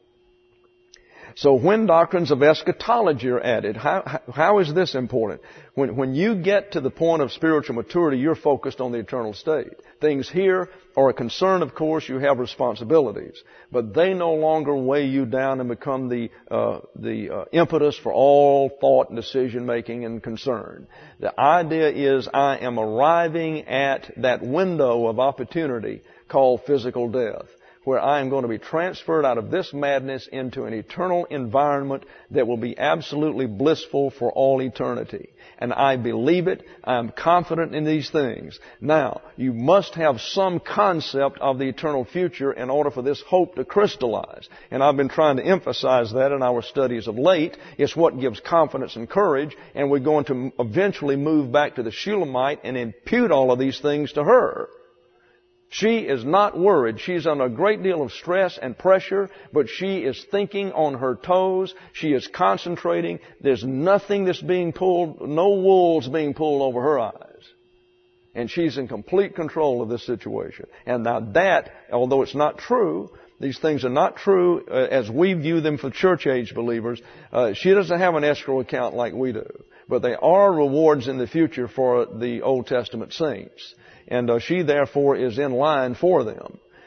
So when doctrines of eschatology are added, how, how is this important? When, when you get to the point of spiritual maturity, you're focused on the eternal state. Things here are a concern, of course. You have responsibilities, but they no longer weigh you down and become the uh, the uh, impetus for all thought and decision making and concern. The idea is I am arriving at that window of opportunity called physical death, where I am going to be transferred out of this madness into an eternal environment that will be absolutely blissful for all eternity. And I believe it. I am confident in these things. Now, you must have some concept of the eternal future in order for this hope to crystallize. And I've been trying to emphasize that in our studies of late. It's what gives confidence and courage. And we're going to eventually move back to the Shulamite and impute all of these things to her. She is not worried. She's under a great deal of stress and pressure, but she is thinking on her toes. She is concentrating. There's nothing that's being pulled, no wool's being pulled over her eyes. And she's in complete control of this situation. And now that, although it's not true, these things are not true uh, as we view them for church age believers. Uh, she doesn't have an escrow account like we do. But they are rewards in the future for the Old Testament saints. And uh, she, therefore, is in line for them.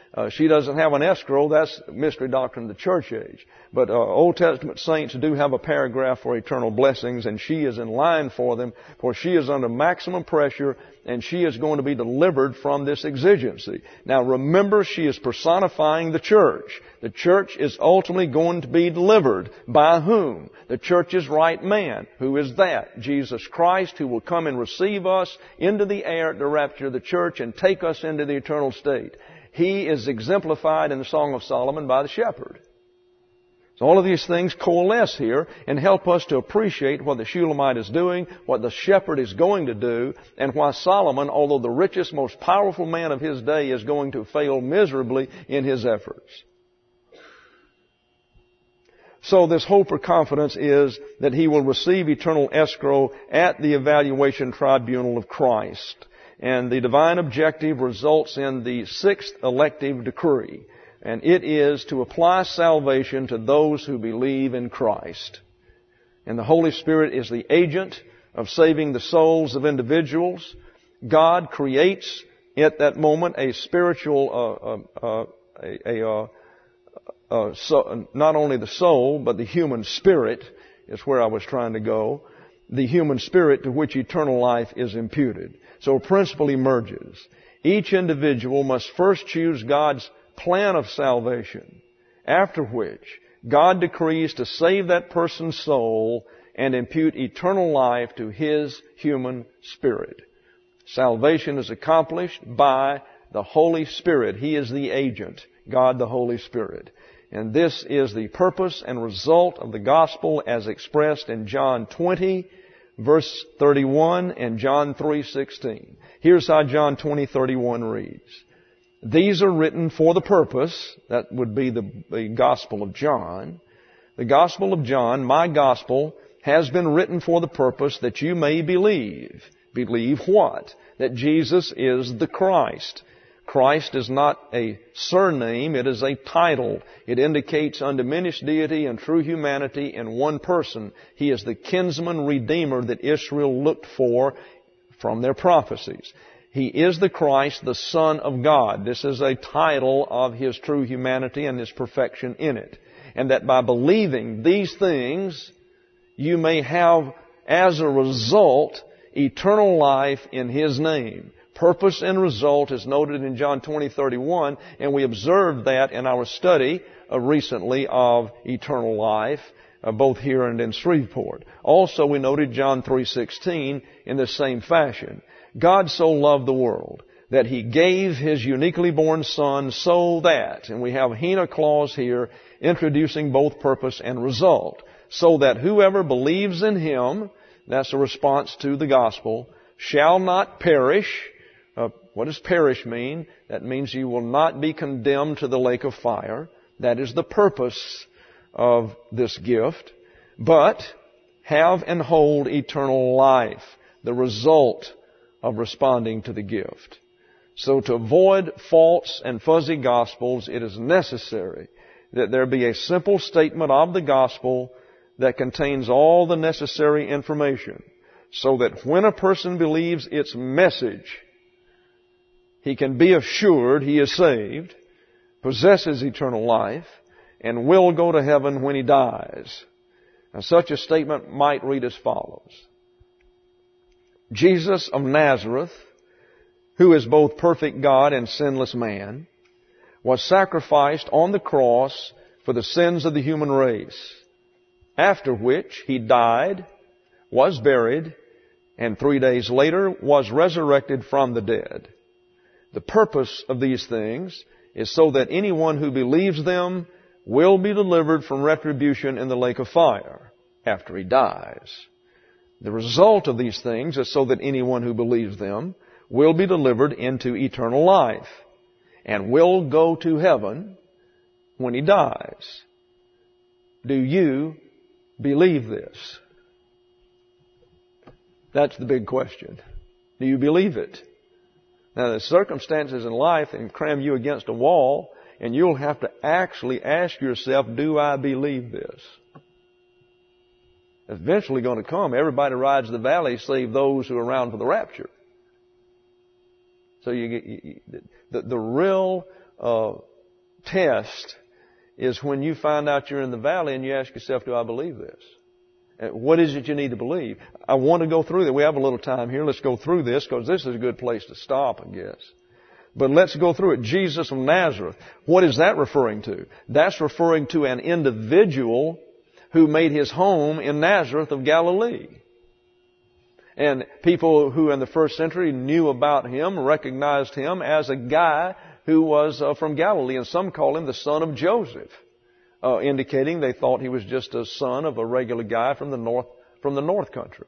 Uh, she doesn't have an escrow. That's mystery doctrine of the church age. But uh, Old Testament saints do have a paragraph for eternal blessings, and she is in line for them, for she is under maximum pressure, and she is going to be delivered from this exigency. Now remember, she is personifying the church. The church is ultimately going to be delivered. By whom? The church's right man. Who is that? Jesus Christ, who will come and receive us into the air at the rapture of the church and take us into the eternal state. He is exemplified in the Song of Solomon by the shepherd. So all of these things coalesce here and help us to appreciate what the Shulamite is doing, what the shepherd is going to do, and why Solomon, although the richest, most powerful man of his day, is going to fail miserably in his efforts. So this hope or confidence is that he will receive eternal escrow at the evaluation tribunal of Christ. And the divine objective results in the sixth elective decree. And it is to apply salvation to those who believe in Christ. And the Holy Spirit is the agent of saving the souls of individuals. God creates at that moment a spiritual, uh, uh, uh, a, a uh, uh, so, not only the soul, but the human spirit is where I was trying to go. The human spirit to which eternal life is imputed. So a principle emerges. Each individual must first choose God's plan of salvation, after which God decrees to save that person's soul and impute eternal life to his human spirit. Salvation is accomplished by the Holy Spirit. He is the agent, God the Holy Spirit. And this is the purpose and result of the gospel as expressed in John twenty, verse thirty-one, and John three sixteen. Here's how John twenty thirty-one reads. These are written for the purpose, that would be the, the Gospel of John. The Gospel of John, my Gospel, has been written for the purpose that you may believe. Believe what? That Jesus is the Christ. Christ is not a surname, it is a title. It indicates undiminished deity and true humanity in one person. He is the kinsman redeemer that Israel looked for from their prophecies. He is the Christ, the Son of God. This is a title of His true humanity and His perfection in it. And that by believing these things, you may have, as a result, eternal life in His name. Purpose and result is noted in John twenty thirty-one, and we observed that in our study uh, recently of eternal life, uh, both here and in Shreveport. Also, we noted John three sixteen in the same fashion. God so loved the world that He gave His uniquely born Son so that, and we have a hina clause here introducing both purpose and result, so that whoever believes in Him, that's a response to the gospel, shall not perish. Uh, what does perish mean? That means you will not be condemned to the lake of fire. That is the purpose of this gift. But have and hold eternal life, the result of responding to the gift. So to avoid false and fuzzy gospels, it is necessary that there be a simple statement of the gospel that contains all the necessary information, so that when a person believes its message, he can be assured he is saved, possesses eternal life, and will go to heaven when he dies. Now, such a statement might read as follows. Jesus of Nazareth, who is both perfect God and sinless man, was sacrificed on the cross for the sins of the human race, after which He died, was buried, and three days later was resurrected from the dead. The purpose of these things is so that anyone who believes them will be delivered from retribution in the lake of fire after he dies. The result of these things is so that anyone who believes them will be delivered into eternal life and will go to heaven when he dies. Do you believe this? That's the big question. Do you believe it? Now, the circumstances in life can cram you against a wall, and you'll have to actually ask yourself, do I believe this? It's eventually going to come. Everybody rides the valley save those who are around for the rapture. So you, you, the, the real uh, test is when you find out you're in the valley and you ask yourself, do I believe this? What is it you need to believe? I want to go through that. We have a little time here. Let's go through this because this is a good place to stop, I guess. But let's go through it. Jesus of Nazareth. What is that referring to? That's referring to an individual who made his home in Nazareth of Galilee. And people who in the first century knew about him, recognized him as a guy who was uh, from Galilee. And some call him the son of Joseph. Uh, indicating they thought he was just a son of a regular guy from the north, from the north country.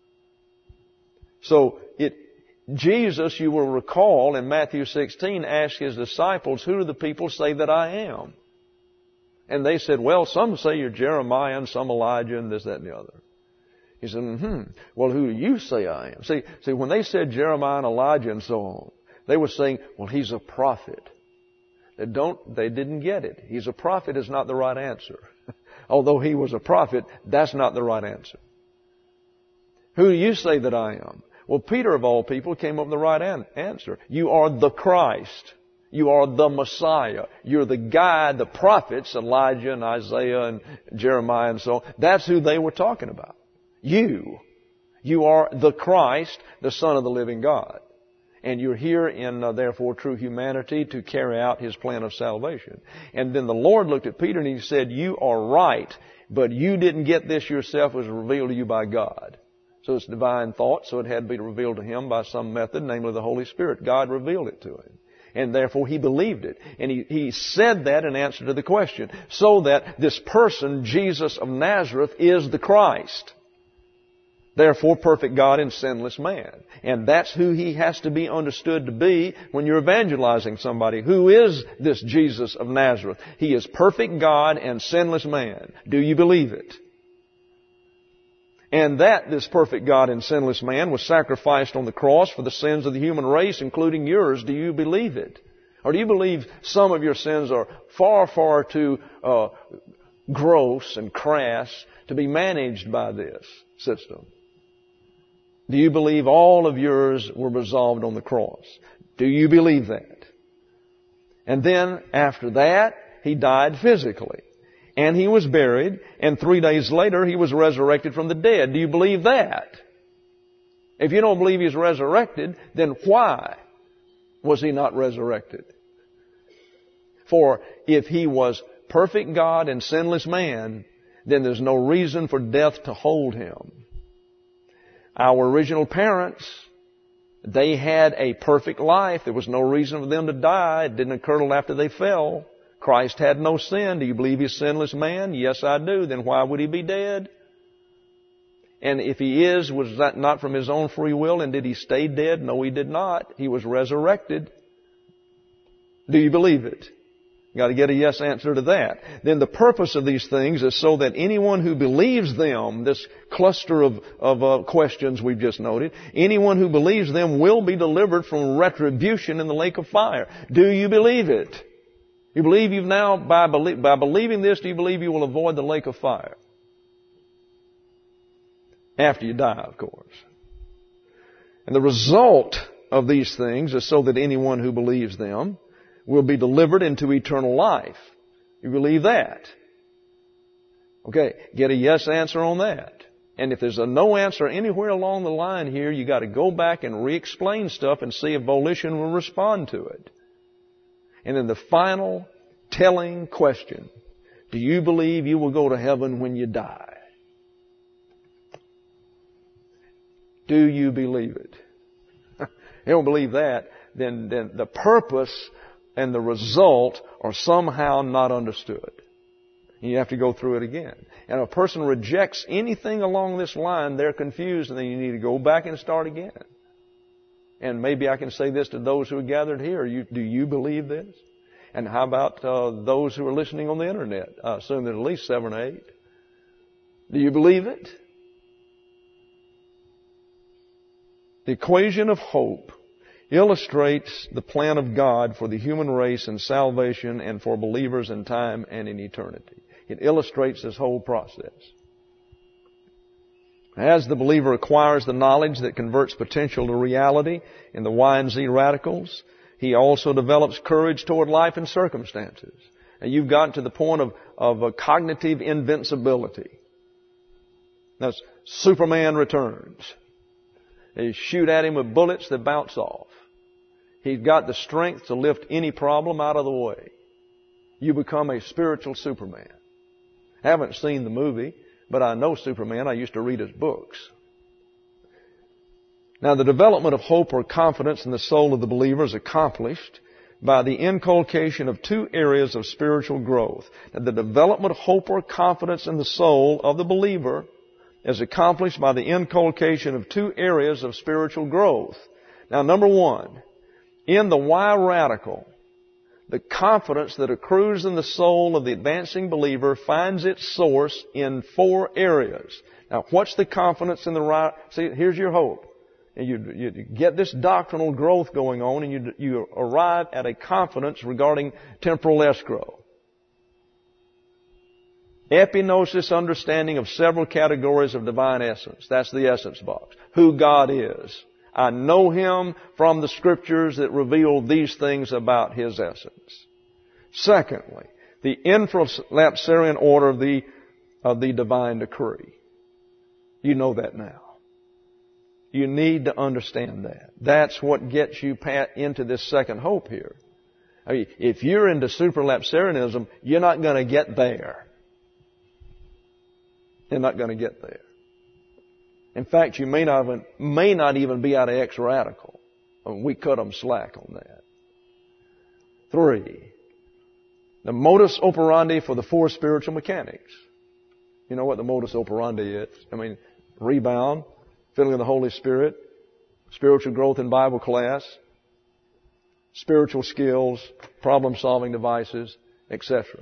So it, Jesus, you will recall in Matthew sixteen, asked his disciples, who do the people say that I am? And they said, well, some say you're Jeremiah and some Elijah and this, that, and the other. He said, hmm, well, who do you say I am? See, see, when they said Jeremiah and Elijah and so on, they were saying, well, he's a prophet. They don't, they didn't get it. He's a prophet is not the right answer. Although he was a prophet, that's not the right answer. Who do you say that I am? Well, Peter of all people came up with the right an- answer. You are the Christ. You are the Messiah. You're the guy, the prophets, Elijah and Isaiah and Jeremiah and so on. That's who they were talking about. You. You are the Christ, the Son of the living God. And you're here in, uh, therefore, true humanity to carry out His plan of salvation. And then the Lord looked at Peter and He said, you are right, but you didn't get this yourself. It was revealed to you by God. So it's divine thought, so it had to be revealed to him by some method, namely the Holy Spirit. God revealed it to him. And therefore he believed it. And he, he said that in answer to the question. So that this person, Jesus of Nazareth, is the Christ. Therefore, perfect God and sinless man. And that's who He has to be understood to be when you're evangelizing somebody. Who is this Jesus of Nazareth? He is perfect God and sinless man. Do you believe it? And that this perfect God and sinless man was sacrificed on the cross for the sins of the human race, including yours. Do you believe it? Or do you believe some of your sins are far, far too uh, gross and crass to be managed by this system? Do you believe all of yours were resolved on the cross? Do you believe that? And then, after that, He died physically. And He was buried. And three days later, He was resurrected from the dead. Do you believe that? If you don't believe He's resurrected, then why was He not resurrected? For if He was perfect God and sinless man, then there's no reason for death to hold Him. Our original parents, they had a perfect life. There was no reason for them to die. It didn't occur till after they fell. Christ had no sin. Do you believe He's sinless man? Yes, I do. Then why would He be dead? And if He is, was that not from His own free will? And did He stay dead? No, He did not. He was resurrected. Do you believe it? You've got to get a yes answer to that. Then the purpose of these things is so that anyone who believes them, this cluster of, of uh, questions we've just noted, anyone who believes them will be delivered from retribution in the lake of fire. Do you believe it? You believe you've now, by, belie- by believing this, do you believe you will avoid the lake of fire? After you die, of course. And the result of these things is so that anyone who believes them will be delivered into eternal life. You believe that? Okay, get a yes answer on that. And if there's a no answer anywhere along the line here, you got to go back and re-explain stuff and see if volition will respond to it. And then the final telling question, do you believe you will go to heaven when you die? Do you believe it? If you don't believe that, then, then the purpose and the result are somehow not understood. You have to go through it again. And if a person rejects anything along this line, they're confused, and then you need to go back and start again. And maybe I can say this to those who are gathered here. You, do you believe this? And how about uh, those who are listening on the Internet? I assume there's at least seven or eight. Do you believe it? The equation of hope illustrates the plan of God for the human race and salvation and for believers in time and in eternity. It illustrates this whole process. As the believer acquires the knowledge that converts potential to reality in the Y and Z radicals, he He also develops courage toward life and circumstances. And you've gotten to the point of, of a cognitive invincibility. That's Superman Returns. They shoot at him with bullets that bounce off. He's got the strength to lift any problem out of the way. You become a spiritual Superman. I haven't seen the movie, but I know Superman. I used to read his books. Now, the development of hope or confidence in the soul of the believer is accomplished by the inculcation of two areas of spiritual growth. Now, the development of hope or confidence in the soul of the believer is accomplished by the inculcation of two areas of spiritual growth. Now, number one, in the why radical, the confidence that accrues in the soul of the advancing believer finds its source in four areas. Now, what's the confidence in the right? See, here's your hope. And you, you get this doctrinal growth going on, and you, you arrive at a confidence regarding temporal escrow. Epignosis, understanding of several categories of divine essence. That's the essence box. Who God is. I know Him from the Scriptures that reveal these things about His essence. Secondly, the infralapsarian order of the, of the divine decree. You know that now. You need to understand that. That's what gets you into this second hope here. I mean, if you're into supralapsarianism, you're not going to get there. You're not going to get there. In fact, you may not even, may not even be out of ex-radical. I mean, we cut them slack on that. Three, the modus operandi for the four spiritual mechanics. You know what the modus operandi is? I mean, rebound, filling of the Holy Spirit, spiritual growth in Bible class, spiritual skills, problem-solving devices, et cetera.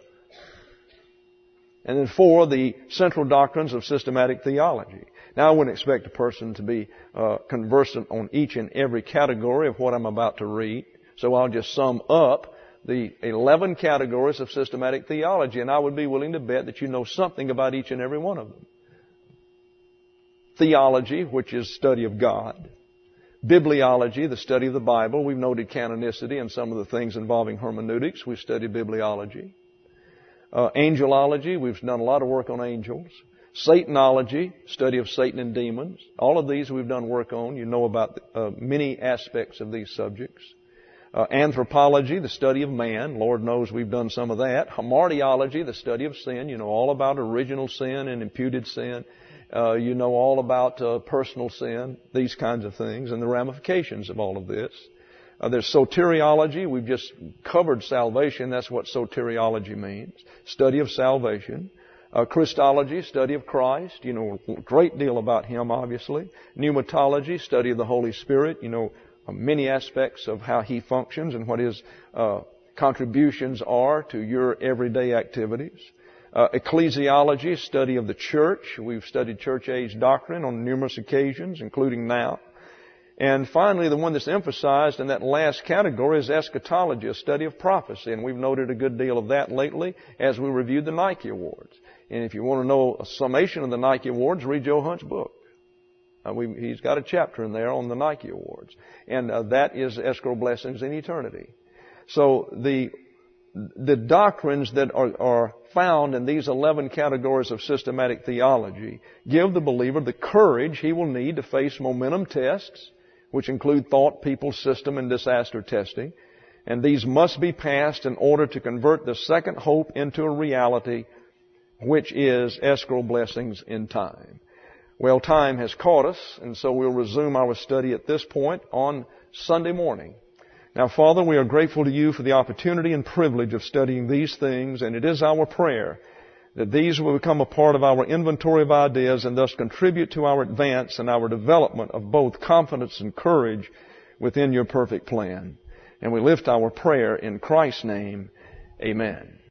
And then four, the central doctrines of systematic theology. Now, I wouldn't expect a person to be uh, conversant on each and every category of what I'm about to read, so I'll just sum up the eleven categories of systematic theology, and I would be willing to bet that you know something about each and every one of them. Theology, which is study of God. Bibliology, the study of the Bible. We've noted canonicity and some of the things involving hermeneutics. We've studied bibliology. Uh, angelology, we've done a lot of work on angels. Satanology, study of Satan and demons. All of these we've done work on. You know about uh, many aspects of these subjects. Uh, anthropology, the study of man. Lord knows we've done some of that. Hamartiology, the study of sin. You know all about original sin and imputed sin. Uh, you know all about uh, personal sin, these kinds of things, and the ramifications of all of this. Uh, there's soteriology. We've just covered salvation. That's what soteriology means. Study of salvation. Uh, Christology, study of Christ. You know a great deal about Him, obviously. Pneumatology, study of the Holy Spirit. You know uh, many aspects of how He functions and what His uh, contributions are to your everyday activities. Uh, ecclesiology, study of the church. We've studied church age doctrine on numerous occasions, including now. And finally, the one that's emphasized in that last category is eschatology, a study of prophecy. And we've noted a good deal of that lately as we reviewed the Nike Awards. And if you want to know a summation of the Nike Awards, read Joe Hunt's book. Uh, we, he's got a chapter in there on the Nike Awards. And uh, that is escrow blessings in eternity. So the the doctrines that are, are found in these eleven categories of systematic theology give the believer the courage he will need to face momentum tests, which include thought, people, system, and disaster testing. And these must be passed in order to convert the second hope into a reality, which is escrow blessings in time. Well, time has caught us, and so we'll resume our study at this point on Sunday morning. Now, Father, we are grateful to You for the opportunity and privilege of studying these things, and it is our prayer that these will become a part of our inventory of ideas and thus contribute to our advance and our development of both confidence and courage within Your perfect plan. And we lift our prayer in Christ's name. Amen.